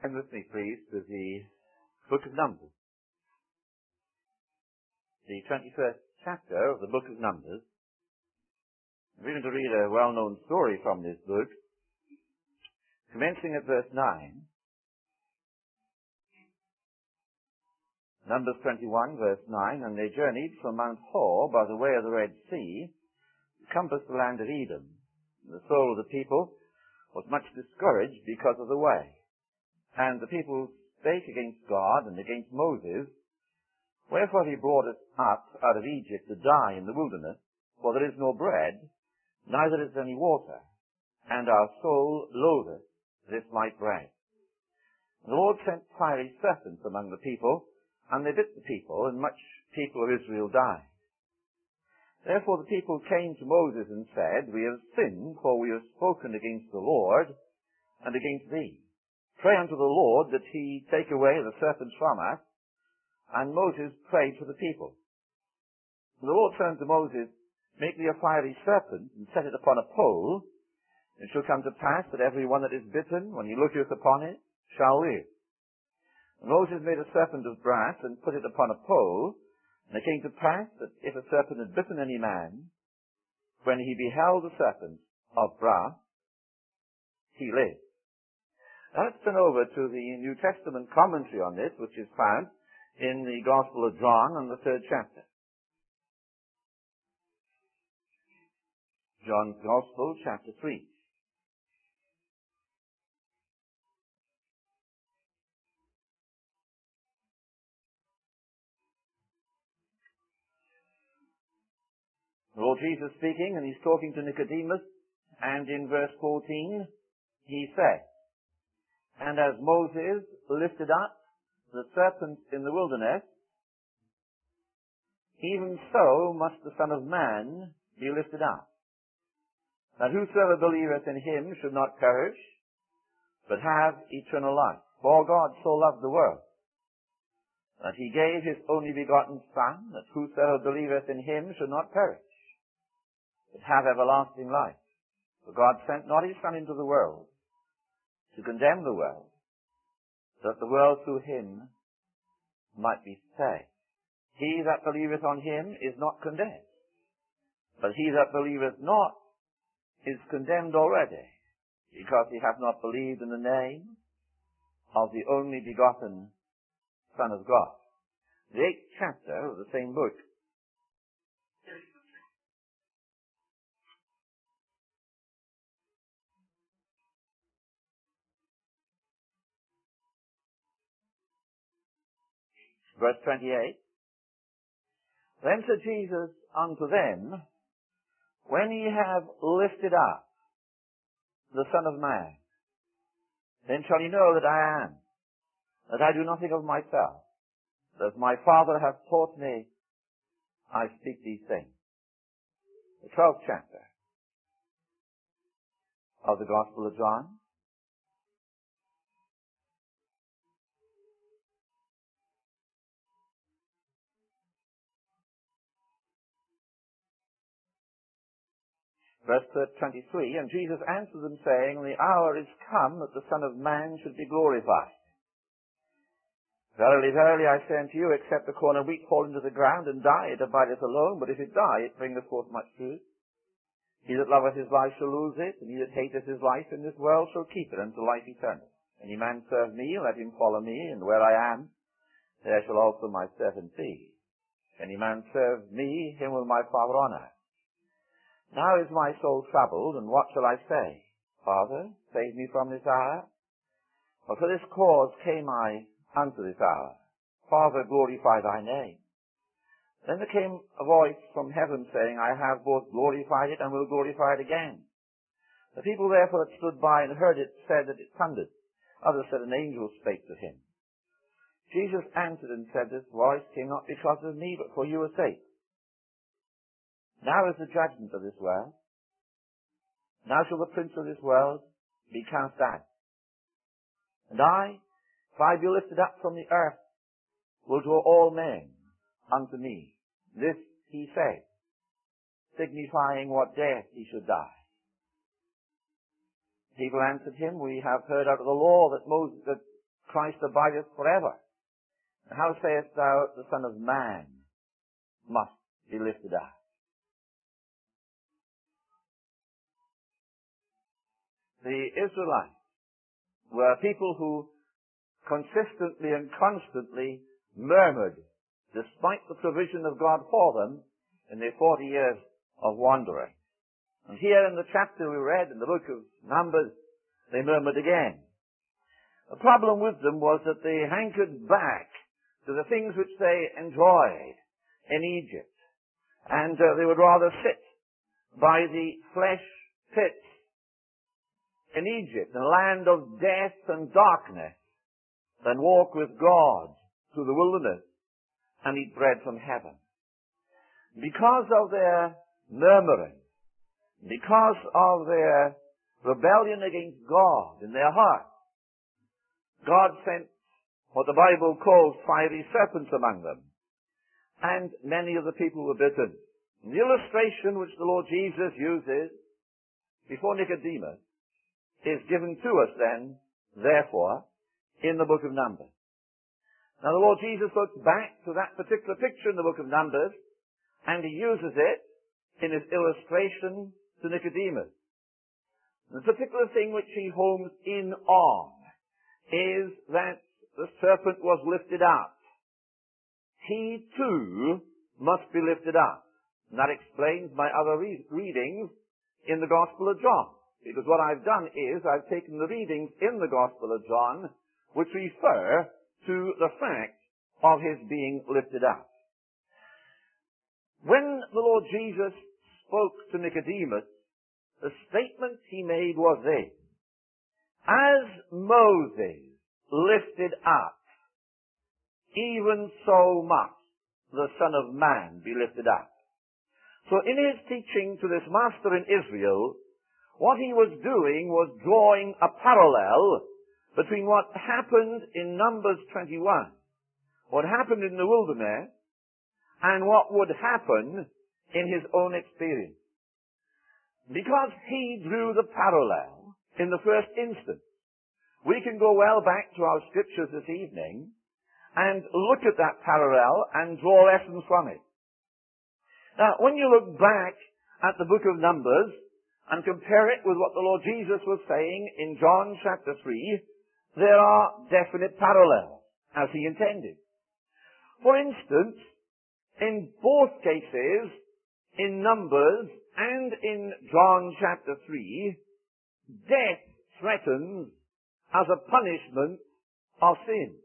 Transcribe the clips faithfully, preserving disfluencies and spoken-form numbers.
Turn with me, please, to the book of Numbers. The twenty-first chapter of the book of Numbers. We're going to read a well-known story from this book, commencing at verse nine. Numbers twenty-one, verse nine, and they journeyed from Mount Hor by the way of the Red Sea, to compass the land of Edom. And the soul of the people was much discouraged because of the way. And the people spake against God and against Moses, wherefore he brought us up out of Egypt to die in the wilderness, for there is no bread, neither is any water, and our soul loatheth this light bread. And the Lord sent fiery serpents among the people, and they bit the people, and much people of Israel died. Therefore the people came to Moses and said, We have sinned, for we have spoken against the Lord and against thee. Pray unto the Lord that he take away the serpents from us. And Moses prayed for the people. And the Lord turned to Moses, Make thee a fiery serpent, and set it upon a pole. It shall come to pass that every one that is bitten, when he looketh upon it, shall live. And Moses made a serpent of brass, and put it upon a pole. And it came to pass that if a serpent had bitten any man, when he beheld the serpent of brass, he lived. Now let's turn over to the New Testament commentary on this, which is found in the Gospel of John and the third chapter. John's Gospel, chapter three. The Lord Jesus speaking, and he's talking to Nicodemus, and in verse fourteen, he said, And as Moses lifted up the serpent in the wilderness, even so must the Son of Man be lifted up, that whosoever believeth in him should not perish, but have eternal life. For God so loved the world, that he gave his only begotten Son, that whosoever believeth in him should not perish, but have everlasting life. For God sent not his Son into the world to condemn the world, that the world through him might be saved. He that believeth on him is not condemned, but he that believeth not is condemned already, because he hath not believed in the name of the only begotten Son of God. The eighth chapter of the same book. Verse twenty-eight. Then said Jesus unto them, When ye have lifted up the Son of Man, then shall ye know that I am, that I do nothing of myself, but as my Father hath taught me, I speak these things. The twelfth chapter of the Gospel of John. Verse twenty-three, And Jesus answered them, saying, The hour is come that the Son of Man should be glorified. Verily, verily, I say unto you, except the corn of wheat fall into the ground and die, it abideth alone, but if it die, it bringeth forth much fruit. He that loveth his life shall lose it, and he that hateth his life in this world shall keep it unto life eternal. Any man serve me, let him follow me, and where I am, there shall also my servant be. Any man serve me, him will my Father honor. Now is my soul troubled, and what shall I say? Father, save me from this hour. For for this cause came I unto this hour. Father, glorify thy name. Then there came a voice from heaven, saying, I have both glorified it and will glorify it again. The people therefore that stood by and heard it said that it thundered. Others said an angel spake to him. Jesus answered and said, This voice came not because of me, but for your sake. Now is the judgment of this world. Now shall the prince of this world be cast out. And I, if I be lifted up from the earth, will draw all men unto me. This he said, signifying what death he should die. People answered him, We have heard out of the law that Moses, that Christ abideth forever. How sayest thou the Son of Man must be lifted up? The Israelites were people who consistently and constantly murmured despite the provision of God for them in their forty years of wandering. And here in the chapter we read in the book of Numbers, they murmured again. The problem with them was that they hankered back to the things which they enjoyed in Egypt. And uh, they would rather sit by the flesh pits in Egypt, in a land of death and darkness, than walk with God through the wilderness and eat bread from heaven. Because of their murmuring, because of their rebellion against God in their heart, God sent what the Bible calls fiery serpents among them, and many of the people were bitten. And the illustration which the Lord Jesus uses before Nicodemus is given to us then, therefore, in the book of Numbers. Now the Lord Jesus looks back to that particular picture in the book of Numbers, and he uses it in his illustration to Nicodemus. The particular thing which he homes in on is that the serpent was lifted up. He too must be lifted up. And that explains my other re- readings in the Gospel of John. Because what I've done is I've taken the readings in the Gospel of John which refer to the fact of his being lifted up. When the Lord Jesus spoke to Nicodemus, the statement he made was this: as Moses lifted up, even so must the Son of Man be lifted up. So in his teaching to this master in Israel, what he was doing was drawing a parallel between what happened in Numbers twenty-one, what happened in the wilderness, and what would happen in his own experience. Because he drew the parallel in the first instance, we can go well back to our scriptures this evening and look at that parallel and draw lessons from it. Now, when you look back at the book of Numbers and compare it with what the Lord Jesus was saying in John chapter three, there are definite parallels, as he intended. For instance, in both cases, in Numbers and in John chapter three, death threatens as a punishment of sin.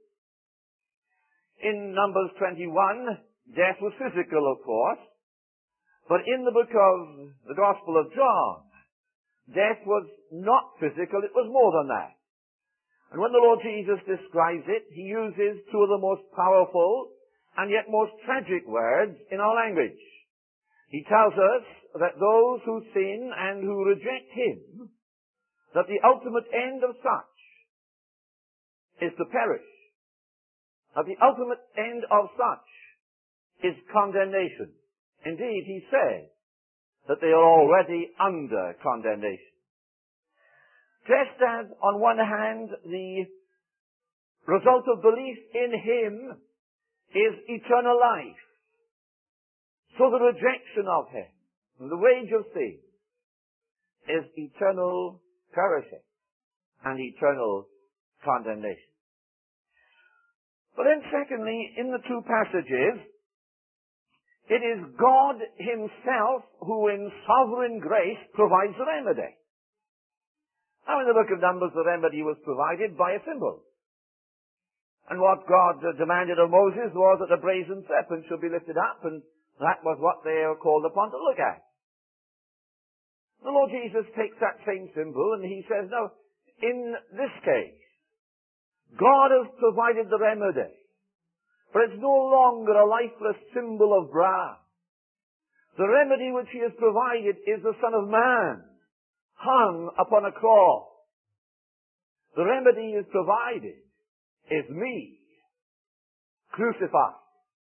In Numbers twenty-one, death was physical, of course, but in the book of the Gospel of John, death was not physical, it was more than that. And when the Lord Jesus describes it, he uses two of the most powerful and yet most tragic words in our language. He tells us that those who sin and who reject him, that the ultimate end of such is to perish. That the ultimate end of such is condemnation. Indeed, he says that they are already under condemnation. Just as, on one hand, the result of belief in him is eternal life, so the rejection of him, the wage of sin, is eternal perishing and eternal condemnation. But then secondly, in the two passages, it is God himself who in sovereign grace provides the remedy. Now in the book of Numbers, the remedy was provided by a symbol. And what God demanded of Moses was that a brazen serpent should be lifted up, and that was what they were called upon to look at. The Lord Jesus takes that same symbol and he says, no, in this case, God has provided the remedy. For it's no longer a lifeless symbol of brass. The remedy which he has provided is the Son of Man, hung upon a cross. The remedy he has provided is me, crucified.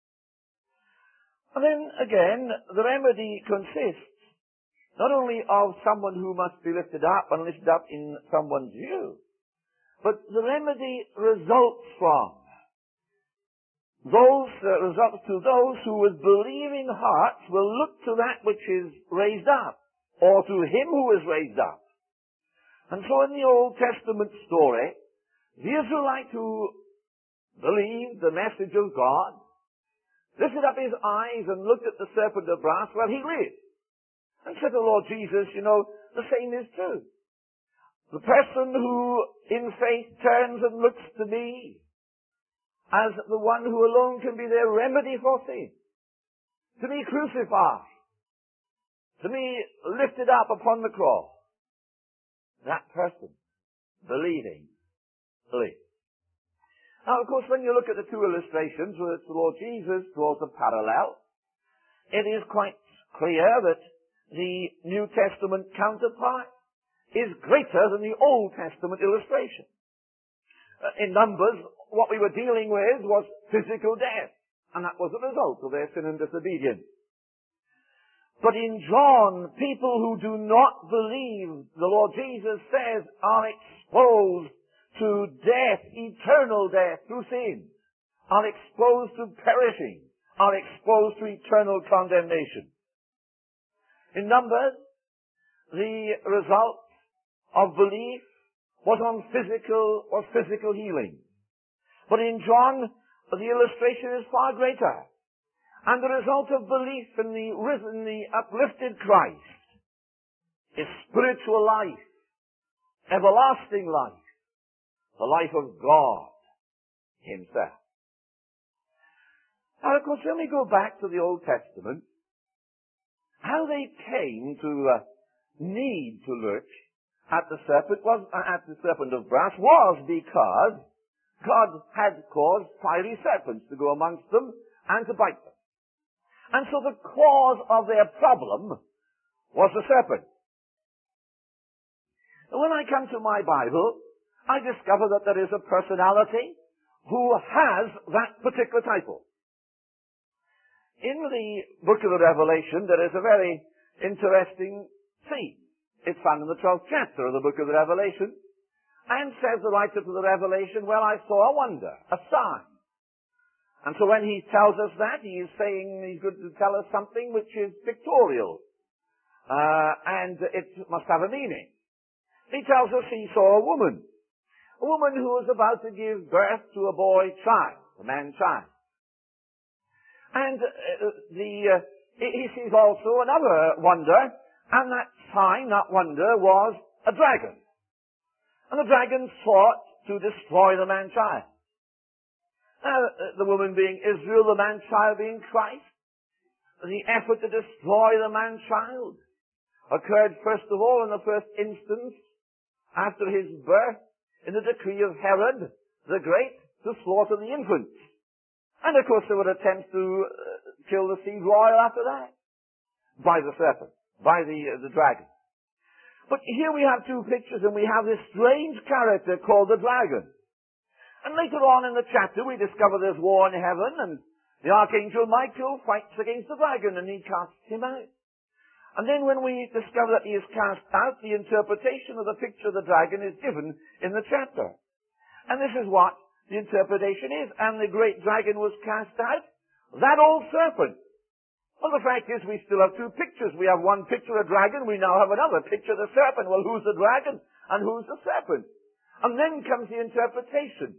And then again, the remedy consists not only of someone who must be lifted up and lifted up in someone's view, but the remedy results from those, uh, results to those who with believing hearts will look to that which is raised up, or to him who is raised up. And so in the Old Testament story, the Israelite who believed the message of God lifted up his eyes and looked at the serpent of brass, well, he lived. And said to the Lord Jesus, you know, the same is true. The person who in faith turns and looks to me as the one who alone can be their remedy for sin, to be crucified, to be lifted up upon the cross, that person, believing, lives. Now, of course, when you look at the two illustrations, whether it's the Lord Jesus draws a parallel, it is quite clear that the New Testament counterpart is greater than the Old Testament illustration. Uh, in Numbers, what we were dealing with was physical death, and that was a result of their sin and disobedience. But in John, people who do not believe, the Lord Jesus says, are exposed to death, eternal death through sin, are exposed to perishing, are exposed to eternal condemnation. In Numbers, the result of belief was on physical, was physical healing. But in John, the illustration is far greater. And the result of belief in the risen, the uplifted Christ is spiritual life, everlasting life, the life of God himself. Now, of course, when we go back to the Old Testament, how they came to uh, need to look at the serpent was uh, at the serpent of brass was because God had caused fiery serpents to go amongst them and to bite them. And so the cause of their problem was the serpent. And when I come to my Bible, I discover that there is a personality who has that particular title. In the book of the Revelation, there is a very interesting scene. It's found in the twelfth chapter of the book of the Revelation. And says the writer to the Revelation, well, I saw a wonder, a sign. And so when he tells us that, he is saying he's going to tell us something which is pictorial. Uh, and it must have a meaning. He tells us he saw a woman. A woman who was about to give birth to a boy child, a man child. And uh, the, uh, he sees also another wonder, and that sign, that wonder, was a dragon. And the dragon sought to destroy the man-child. Now, the woman being Israel, the man-child being Christ, the effort to destroy the man-child occurred first of all in the first instance after his birth in the decree of Herod the Great to slaughter the infants. And of course there were attempts to uh, kill the seed royal after that by the serpent, by the, uh, the dragon. But here we have two pictures, and we have this strange character called the dragon. And later on in the chapter, we discover there's war in heaven, and the archangel Michael fights against the dragon, and he casts him out. And then when we discover that he is cast out, the interpretation of the picture of the dragon is given in the chapter. And this is what the interpretation is. And the great dragon was cast out, that old serpent. Well, the fact is we still have two pictures. We have one picture of a dragon. We now have another picture of the serpent. Well, who's the dragon and who's the serpent? And then comes the interpretation.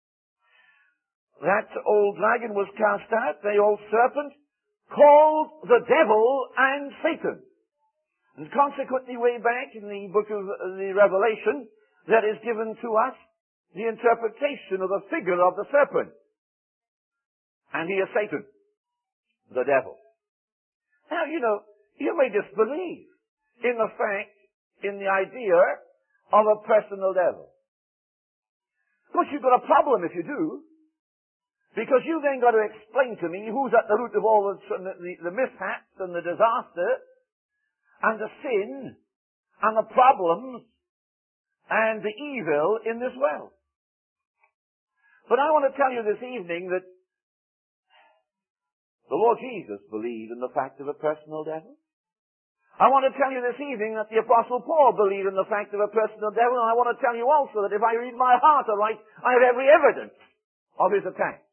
That old dragon was cast out, the old serpent, called the devil and Satan. And consequently, way back in the book of the Revelation, there is given to us the interpretation of the figure of the serpent. And he is Satan, the devil. Now, you know, you may disbelieve in the fact, in the idea of a personal devil. Of course, you've got a problem if you do, because you then got to explain to me who's at the root of all the, the, the mishaps and the disaster and the sin and the problems and the evil in this world. But I want to tell you this evening that the Lord Jesus believed in the fact of a personal devil. I want to tell you this evening that the Apostle Paul believed in the fact of a personal devil, and I want to tell you also that if I read my heart aright, I have every evidence of his attack.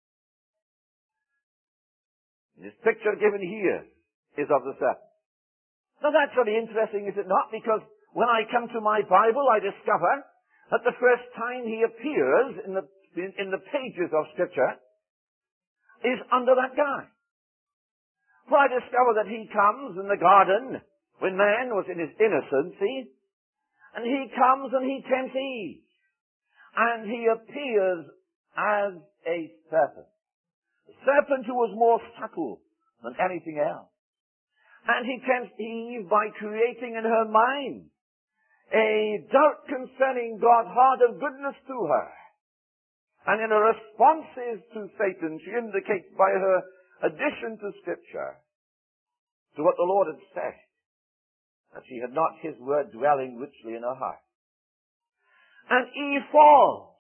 This picture given here is of the serpent. Now that's very interesting, is it not? Because when I come to my Bible, I discover that the first time he appears in the, in, in the pages of Scripture is under that guy. For I discover that he comes in the garden when man was in his innocency, and he comes and he tempts Eve, and he appears as a serpent. A serpent who was more subtle than anything else. And he tempts Eve by creating in her mind a doubt concerning God's heart of goodness to her. And in her responses to Satan, she indicates by her addition to Scripture to what the Lord had said, that she had not his word dwelling richly in her heart. And Eve falls.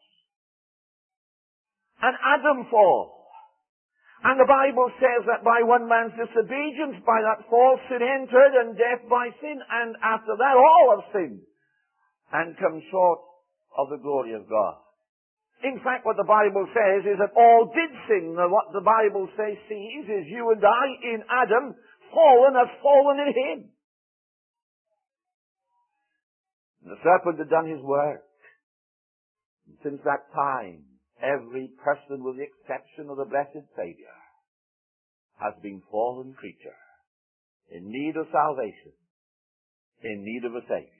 And Adam falls. And the Bible says that by one man's disobedience, by that fall, sin entered, and death by sin, and after that all have sinned, and come short of the glory of God. In fact, what the Bible says is that all did sin. And what the Bible says sees is you and I in Adam, fallen, have fallen in him. And the serpent had done his work. And since that time, every person, with the exception of the blessed Savior, has been fallen creature, in need of salvation, in need of a Savior.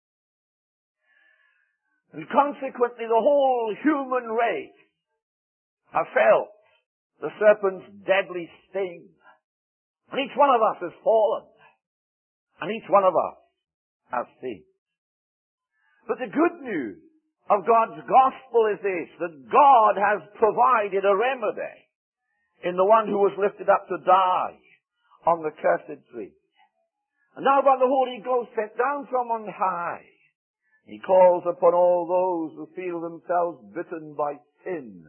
And consequently, the whole human race have felt the serpent's deadly sting. And each one of us has fallen. And each one of us has sinned. But the good news of God's gospel is this, that God has provided a remedy in the one who was lifted up to die on the cursed tree. And now by the Holy Ghost sent down from on high, he calls upon all those who feel themselves bitten by sin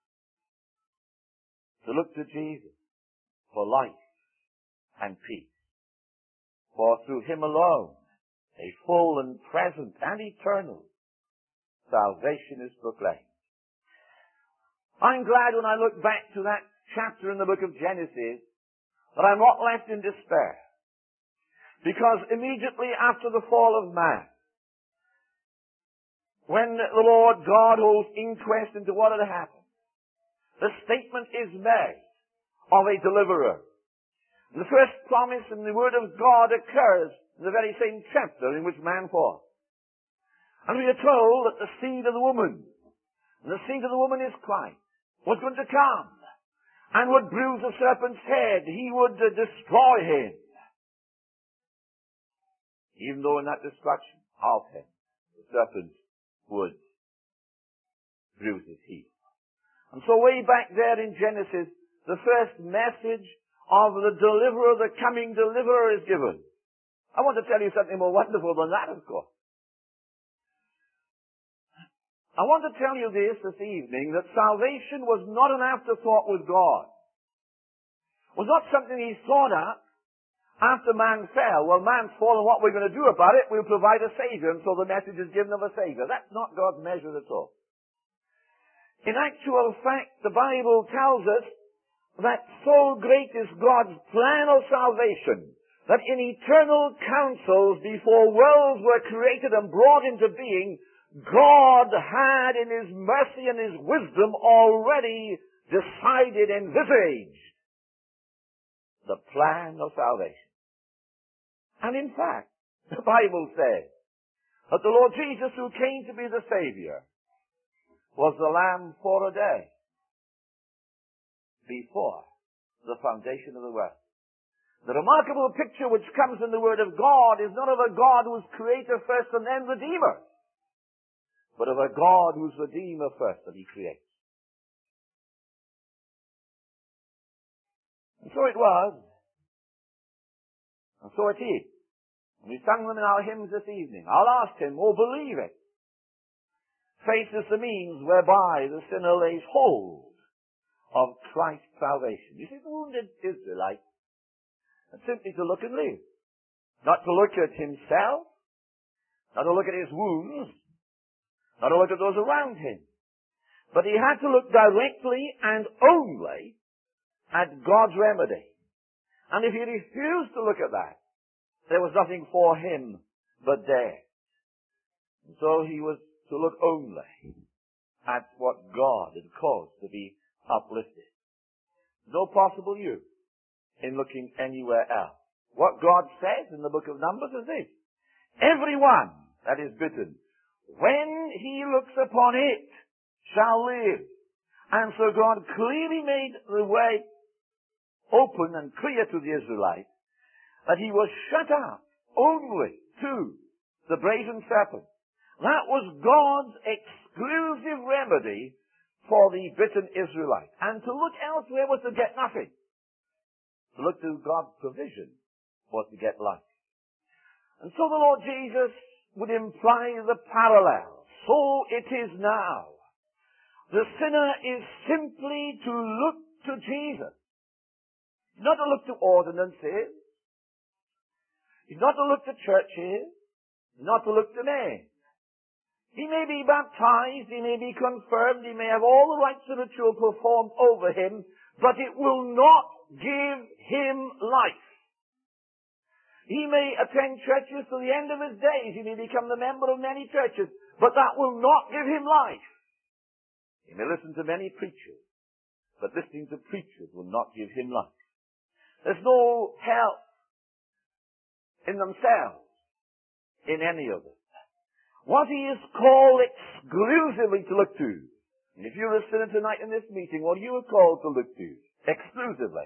to look to Jesus for life and peace. For through him alone, a full and present and eternal salvation is proclaimed. I'm glad when I look back to that chapter in the book of Genesis that I'm not left in despair. Because immediately after the fall of man, when the Lord God holds inquest into what had happened, the statement is made of a deliverer. And the first promise in the Word of God occurs in the very same chapter in which man falls. And we are told that the seed of the woman, and the seed of the woman is Christ, was going to come and would bruise the serpent's head. He would uh, destroy him. Even though in that destruction of him, the serpent would bruise his heel. And so way back there in Genesis, the first message of the deliverer, the coming deliverer, is given. I want to tell you something more wonderful than that, of course. I want to tell you this this evening, that salvation was not an afterthought with God. It was not something he thought up after man fell. Well, man's fallen, what we're going to do about it? We'll provide a Savior, and so the message is given of a Savior. That's not God's measure at all. In actual fact, the Bible tells us that so great is God's plan of salvation that in eternal counsels before worlds were created and brought into being, God had in his mercy and his wisdom already decided and envisaged the plan of salvation. And in fact, the Bible says that the Lord Jesus, who came to be the Savior, was the Lamb for a day before the foundation of the world. The remarkable picture which comes in the Word of God is not of a God who is Creator first and then Redeemer, but of a God who is Redeemer first and he creates. And so it was, and so it is. And we sang them in our hymns this evening. I'll ask him, oh, believe it. Faith is the means whereby the sinner lays hold of Christ's salvation. You see, the wounded Israelite had simply to look and live. Not to look at himself, not to look at his wounds, not to look at those around him. But he had to look directly and only at God's remedy. And if he refused to look at that, there was nothing for him but death. And so he was to look only at what God had caused to be uplifted. No possible use in looking anywhere else. What God says in the book of Numbers is this: everyone that is bitten, when he looks upon it, shall live. And so God clearly made the way open and clear to the Israelites that he was shut up only to the brazen serpent. That was God's exclusive remedy for the bitten Israelite. And to look elsewhere was to get nothing. To look to God's provision was to get life. And so the Lord Jesus would imply the parallel. So it is now. The sinner is simply to look to Jesus. Not to look to ordinances. He's not to look to churches. Not to look to men. He may be baptized, he may be confirmed, he may have all the rites of ritual performed over him, but it will not give him life. He may attend churches to the end of his days, he may become the member of many churches, but that will not give him life. He may listen to many preachers, but listening to preachers will not give him life. There's no help in themselves in any of them. What he is called exclusively to look to, and if you're a sinner tonight in this meeting, what you are called to look to exclusively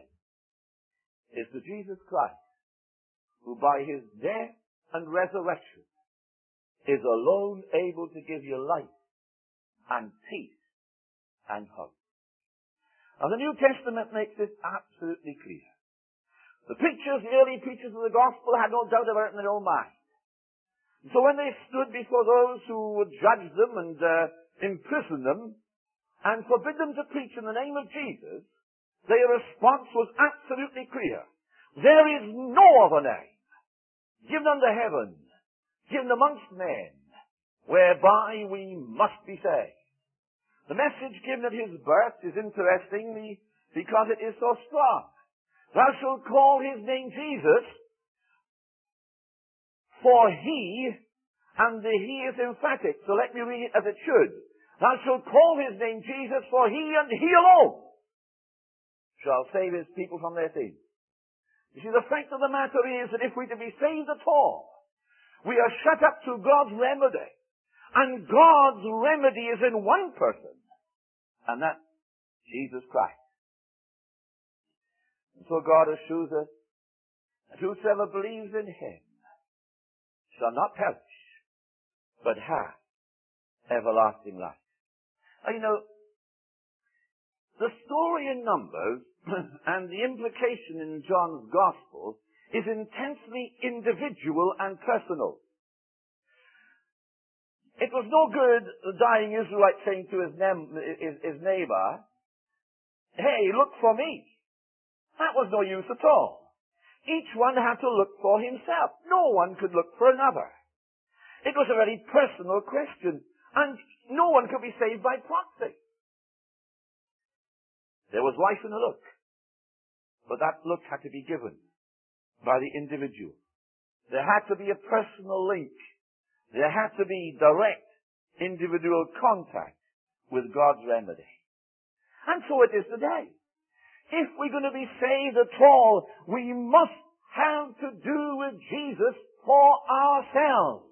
is to Jesus Christ, who by his death and resurrection is alone able to give you life and peace and hope. Now the New Testament makes this absolutely clear. The preachers, the early preachers of the gospel, had no doubt about it in their own mind. So when they stood before those who would judge them and uh, imprison them and forbid them to preach in the name of Jesus, their response was absolutely clear. There is no other name given under heaven, given amongst men, whereby we must be saved. The message given at his birth is interesting because it is so strong. Thou shalt call his name Jesus, for he, and the he is emphatic, so let me read it as it should. Thou shalt call his name Jesus, for he and he alone shall save his people from their sins. You see, the fact of the matter is that if we're to be saved at all, we are shut up to God's remedy. And God's remedy is in one person, and that's Jesus Christ. And so God assures us that whosoever believes in him shall not perish, but have everlasting life. Now, you know, the story in Numbers and the implication in John's Gospel is intensely individual and personal. It was no good the dying Israelite saying to his, nem- his, his neighbor, hey, look for me. That was no use at all. Each one had to look for himself. No one could look for another. It was a very personal question, and no one could be saved by proxy. There was life in a look, but that look had to be given by the individual. There had to be a personal link. There had to be direct individual contact with God's remedy. And so it is today. If we're going to be saved at all, we must have to do with Jesus for ourselves.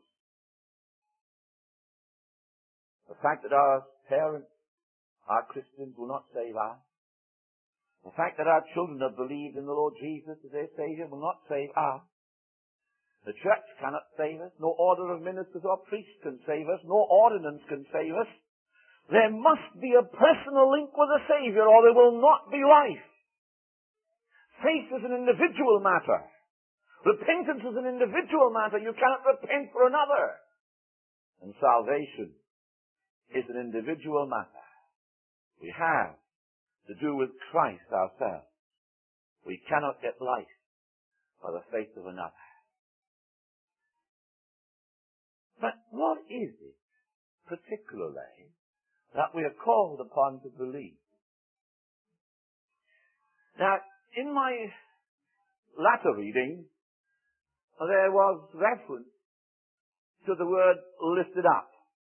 The fact that our parents are Christians will not save us. The fact that our children have believed in the Lord Jesus as their Savior will not save us. The church cannot save us. No order of ministers or priests can save us. No ordinance can save us. There must be a personal link with the Savior or there will not be life. Faith is an individual matter. Repentance is an individual matter. You cannot repent for another. And salvation is an individual matter. We have to do with Christ ourselves. We cannot get life by the faith of another. But what is it, particularly, that we are called upon to believe? Now, in my latter reading, there was reference to the word lifted up.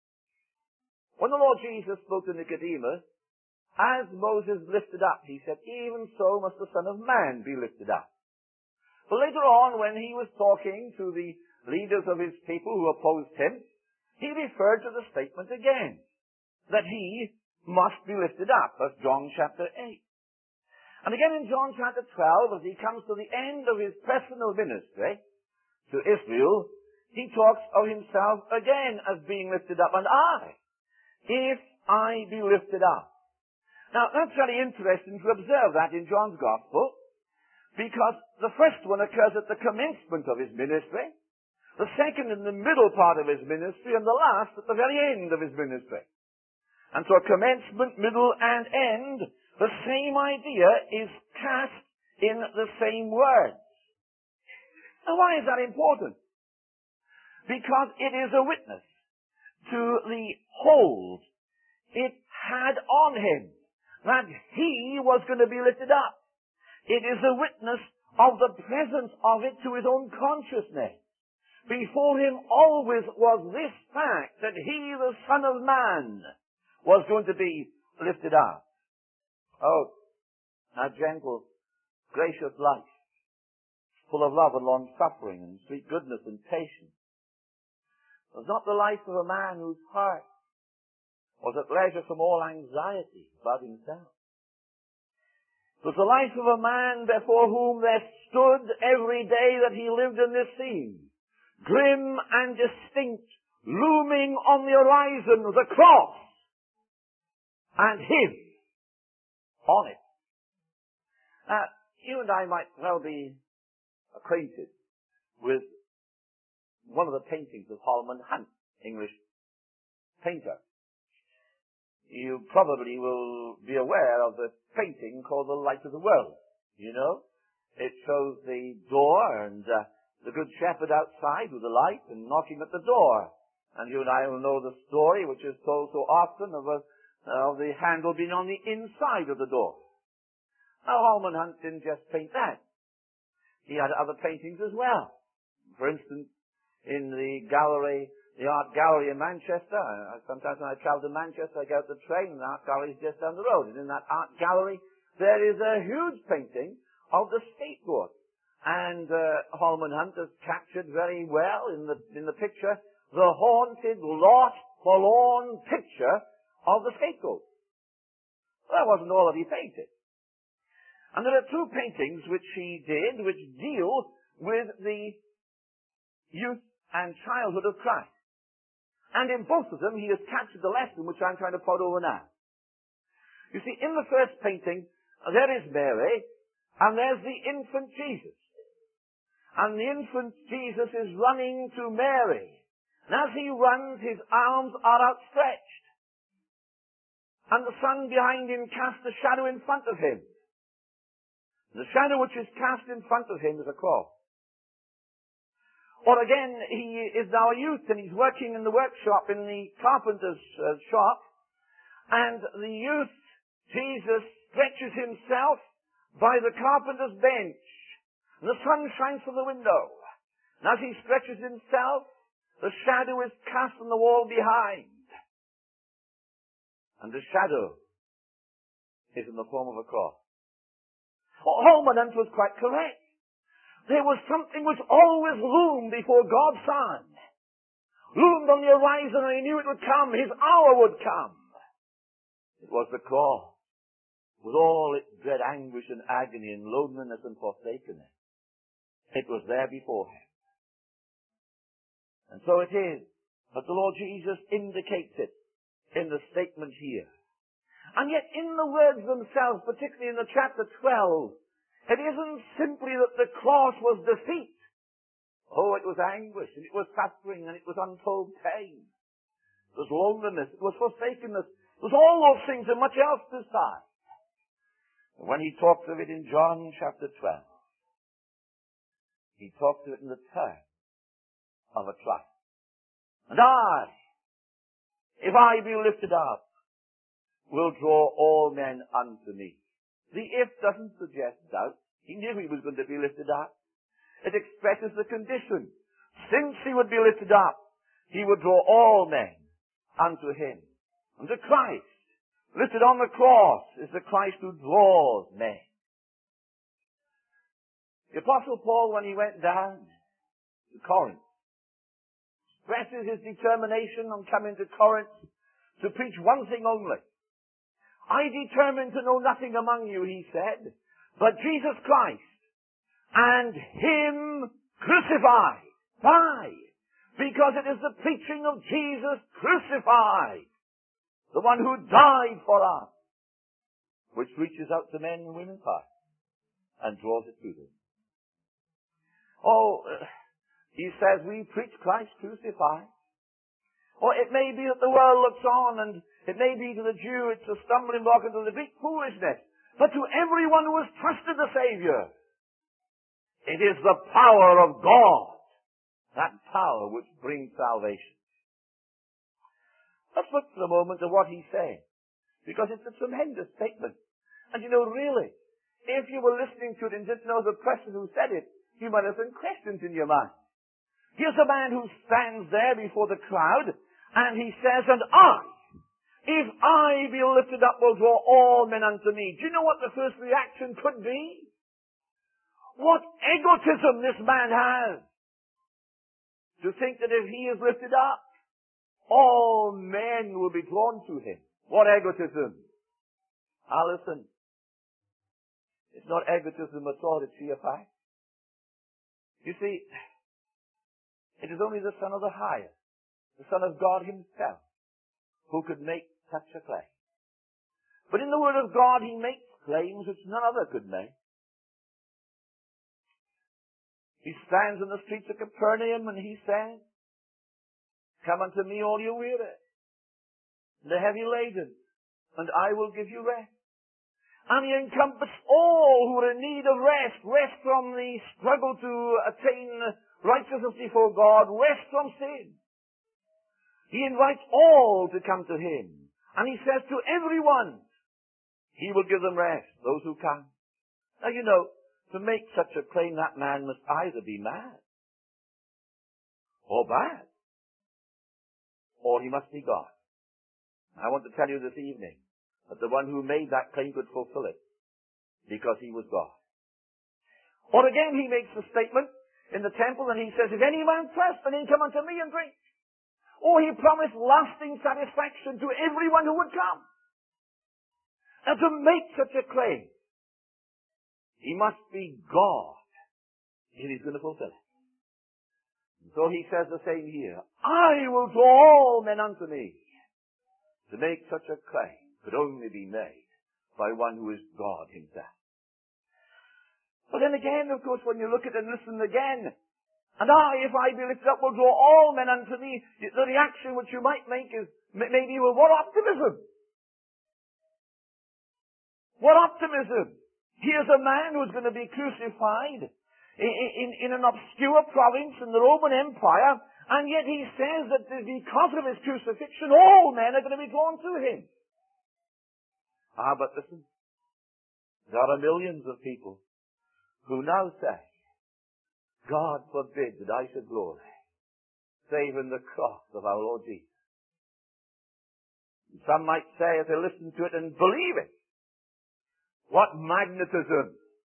When the Lord Jesus spoke to Nicodemus, as Moses lifted up, he said, even so must the Son of Man be lifted up. But later on, when he was talking to the leaders of his people who opposed him, he referred to the statement again, that he must be lifted up. That's John chapter eight. And again in John chapter twelve, as he comes to the end of his personal ministry to Israel, he talks of himself again as being lifted up. And I, if I be lifted up. Now, that's very interesting to observe that in John's Gospel, because the first one occurs at the commencement of his ministry, the second in the middle part of his ministry, and the last at the very end of his ministry. And so commencement, middle, and end, the same idea is cast in the same words. Now, why is that important? Because it is a witness to the hold it had on him, that he was going to be lifted up. It is a witness of the presence of it to his own consciousness. Before him always was this fact that he, the Son of Man, was going to be lifted up. Oh, a gentle, gracious life, full of love and long-suffering and sweet goodness and patience. It was not the life of a man whose heart was at leisure from all anxiety about himself. It was the life of a man before whom there stood every day that he lived in this scene, grim and distinct, looming on the horizon, the cross, and him on it. Now, you and I might well be acquainted with one of the paintings of Holman Hunt, English painter. You probably will be aware of the painting called The Light of the World. You know, it shows the door and uh, the Good Shepherd outside with the light and knocking at the door. And you and I will know the story, which is told so often, of, a, of the handle being on the inside of the door. Now, Holman Hunt didn't just paint that. He had other paintings as well. For instance, in the gallery, the art gallery in Manchester, uh, sometimes when I travel to Manchester, I go to the train, and the art gallery is just down the road. And in that art gallery, there is a huge painting of the scapegoat. And uh, Holman Hunt has captured very well in the in the picture the haunted, lost, forlorn picture of the scapegoat. Well, that wasn't all that he painted. And there are two paintings which he did which deal with the youth and childhood of Christ. And in both of them, he has captured the lesson which I'm trying to put over now. You see, in the first painting, there is Mary, and there's the infant Jesus. And the infant Jesus is running to Mary. And as he runs, his arms are outstretched. And the sun behind him casts a shadow in front of him. The shadow which is cast in front of him is a cross. Or again, he is now a youth and he's working in the workshop, in the carpenter's uh, shop. And the youth, Jesus, stretches himself by the carpenter's bench. And the sun shines from the window. And as he stretches himself, the shadow is cast on the wall behind. And the shadow is in the form of a cross. Well, Holman Hunt was quite correct. There was something which always loomed before God's Son. Loomed on the horizon, and he knew it would come. His hour would come. It was the cross, with all its dread anguish and agony and loneliness and forsakenness. It was there before him. And so it is that the Lord Jesus indicates it in the statement here. And yet in the words themselves, particularly in the chapter twelve, it isn't simply that the cross was defeat. Oh, it was anguish, and it was suffering, and it was untold pain. It was loneliness, it was forsakenness, it was all those things and much else besides. When he talks of it in John chapter twelve, he talks of it in the terms of a trust. And I, if I be lifted up, will draw all men unto me. The if doesn't suggest doubt. He knew he was going to be lifted up. It expresses the condition. Since he would be lifted up, he would draw all men unto him. Unto Christ. Lifted on the cross is the Christ who draws men. The Apostle Paul, when he went down to Corinth, expresses his determination on coming to Corinth to preach one thing only. I determined to know nothing among you, he said, but Jesus Christ and Him crucified. Why? Because it is the preaching of Jesus crucified, the one who died for us, which reaches out to men and women's hearts and draws it to them. Oh, uh, he says we preach Christ crucified. Or it may be that the world looks on, and it may be to the Jew it's a stumbling block and to the big foolishness. But to everyone who has trusted the Savior, it is the power of God, that power which brings salvation. Let's look for a moment at what he's saying, because it's a tremendous statement. And you know, really, if you were listening to it and didn't know the person who said it, you might have some questions in your mind. Here's a man who stands there before the crowd, and he says, and I, if I be lifted up, will draw all men unto me. Do you know what the first reaction could be? What egotism this man has. To think that if he is lifted up, all men will be drawn to him. What egotism? Ah, listen. It's not egotism at all, it's sheer fact. You see, it is only the Son of the Highest, the Son of God Himself, who could make such a claim. But in the Word of God, He makes claims which none other could make. He stands in the streets of Capernaum and He says, come unto me all you weary, and the heavy laden, and I will give you rest. And He encompassed all who are in need of rest, rest from the struggle to attain righteousness before God, rest from sin. He invites all to come to Him. And He says to everyone, He will give them rest, those who come. Now you know, to make such a claim, that man must either be mad, or bad, or he must be God. I want to tell you this evening that the one who made that claim could fulfill it, because He was God. Or again, He makes a statement in the temple, and He says, if any man thirst, then he come unto me and drink. Or He promised lasting satisfaction to everyone who would come. Now to make such a claim, He must be God, and He's going to fulfill it. And so He says the same here. I will draw all men unto me. To make such a claim could only be made by one who is God Himself. But then again, of course, when you look at it and listen again, and I, if I be lifted up, will draw all men unto me, the reaction which you might make is maybe, well, what optimism? What optimism? Here's a man who's going to be crucified in, in, in an obscure province in the Roman Empire, and yet he says that because of his crucifixion, all men are going to be drawn to him. Ah, but listen, there are millions of people who now say, God forbid that I should glory, save in the cross of our Lord Jesus. And some might say, if they listen to it and believe it, what magnetism!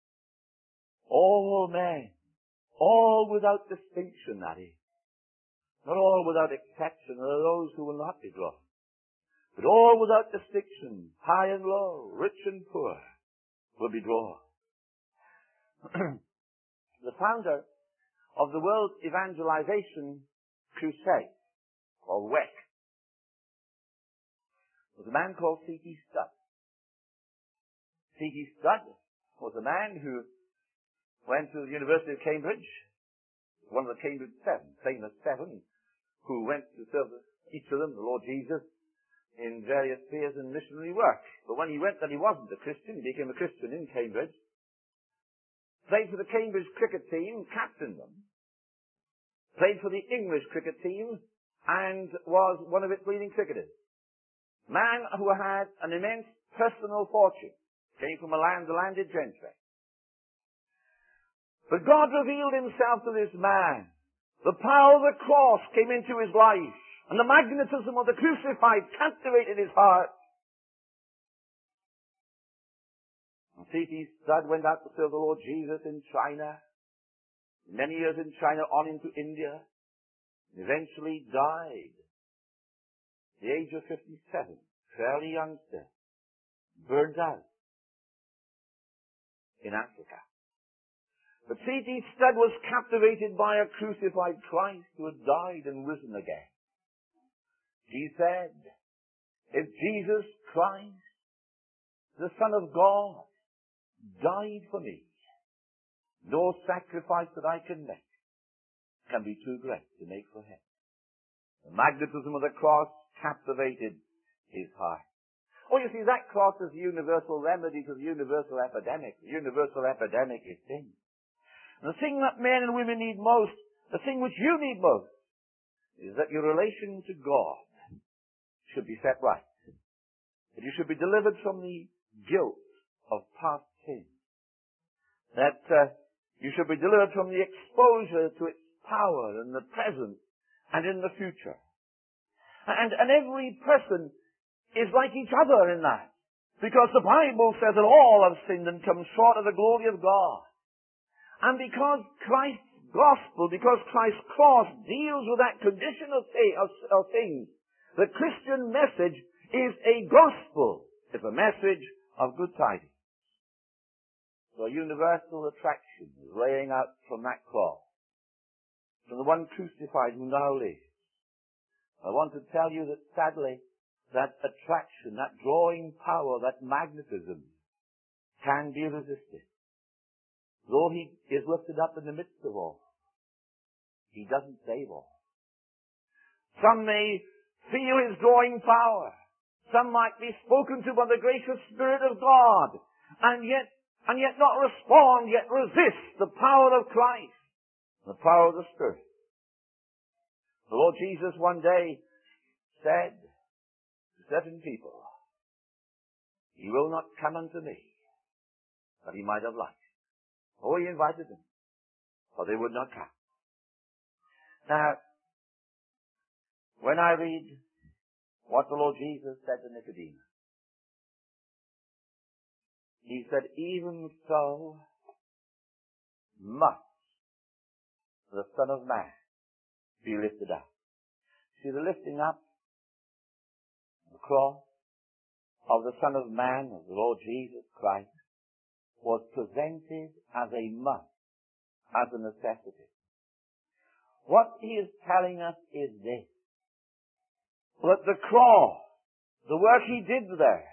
All men, all without distinction, that is. Not all without exception, there are those who will not be drawn. But all without distinction, high and low, rich and poor, will be drawn. The founder of the World Evangelization Crusade, or W E C, was a man called C T Studd. C T Studd was a man who went to the University of Cambridge, one of the Cambridge Seven, famous seven, who went to serve each of them, the Lord Jesus, in various spheres in missionary work. But when he went there, he wasn't a Christian. He became a Christian in Cambridge. Played for the Cambridge cricket team, captained them. Played for the English cricket team, and was one of its leading cricketers. Man who had an immense personal fortune, came from a land, the landed gentry. But God revealed himself to this man. The power of the cross came into his life, and the magnetism of the crucified captivated his heart. And C T Studd went out to serve the Lord Jesus in China, many years in China, on into India, and eventually died at the age of fifty-seven, fairly youngster, burned out in Africa. But C T Studd was captivated by a crucified Christ who had died and risen again. He said, if Jesus Christ, the Son of God, died for me, no sacrifice that I can make can be too great to make for him. The magnetism of the cross captivated his heart. Oh, you see, that cross is the universal remedy to the universal epidemic. The universal epidemic is sin. And the thing that men and women need most, the thing which you need most, is that your relation to God should be set right. That you should be delivered from the guilt of past sin. That uh, you should be delivered from the exposure to its power in the present and in the future. And, and every person is like each other in that. Because the Bible says that all have sinned and come short of the glory of God. And because Christ's gospel, because Christ's cross deals with that condition of, of, of things, the Christian message is a gospel. It's a message of good tidings. So a universal attraction is laying out from that cross, from the one crucified who now lives. I want to tell you that sadly, that attraction, that drawing power, that magnetism can be resisted. Though he is lifted up in the midst of all, he doesn't save all. Some may feel his drawing power. Some might be spoken to by the gracious Spirit of God, and yet, and yet not respond, yet resist the power of Christ, the power of the Spirit. The Lord Jesus one day said to certain people, "He will not come unto me, that he might have life." Oh, he invited them, but they would not come. Now, when I read what the Lord Jesus said to Nicodemus, he said, even so must the Son of Man be lifted up. See, the lifting up, the cross of the Son of Man, of the Lord Jesus Christ, was presented as a must, as a necessity. What he is telling us is this, that the cross, the work he did there,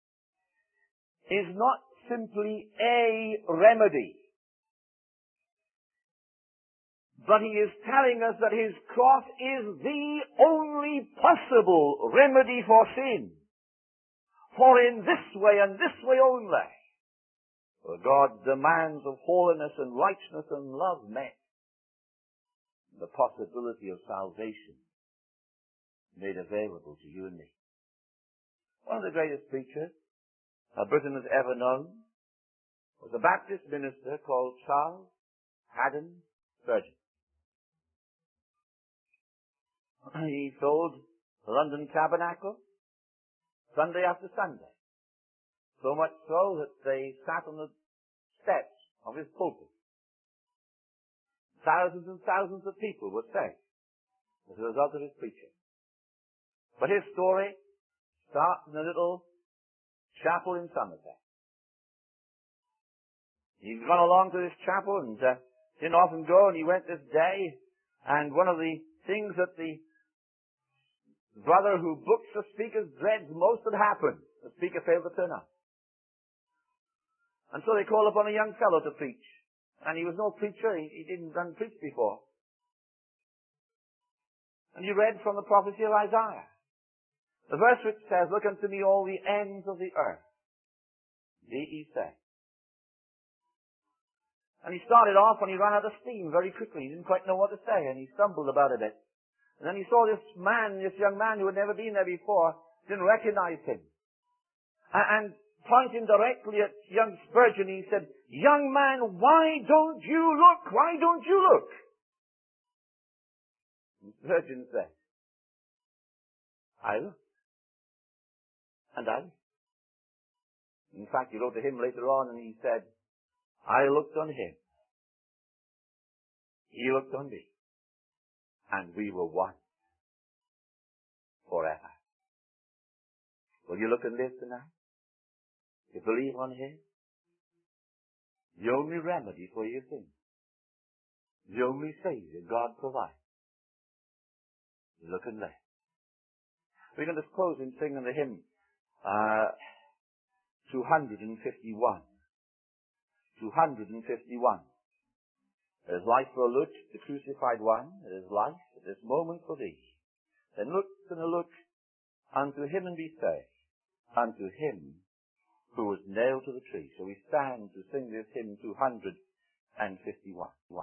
is not simply a remedy, but he is telling us that his cross is the only possible remedy for sin. For in this way and this way only, for God demands of holiness and righteousness and love met, the possibility of salvation made available to you and me. One of the greatest preachers that Britain has ever known was a Baptist minister called Charles Haddon Spurgeon. He filled the London Tabernacle Sunday after Sunday. So much so that they sat on the steps of his pulpit. Thousands and thousands of people were saved as a result of his preaching. But his story starts in a little chapel in Somerset. He'd gone along to this chapel and uh, didn't often go, and he went this day, and one of the things that the brother who books the speaker's dreads most had happened. The speaker failed to turn up. And so they called upon a young fellow to preach. And he was no preacher. He, he didn't done preach before. And he read from the prophecy of Isaiah. The verse which says, "Look unto me all the ends of the earth, be ye saved." And he started off and he ran out of steam very quickly. He didn't quite know what to say, and he stumbled about a bit. And then he saw this man, this young man who had never been there before, didn't recognize him. And pointing directly at young Spurgeon, he said, "Young man, why don't you look? Why don't you look?" And Spurgeon said, "I looked. And I looked." In fact, he wrote to him later on and he said, "I looked on him. He looked on me. And we were one forever." Will you look and live tonight? You believe on him? The only remedy for your sin. The only Savior God provides. Look and live. We're going to close in singing the hymn, uh, two hundred fifty-one. two hundred fifty-one. There is life for a look, the crucified one. There is life at this moment for thee. Then look and a look unto him and be saved, unto him who was nailed to the tree. So we stand to sing this hymn two hundred fifty-one.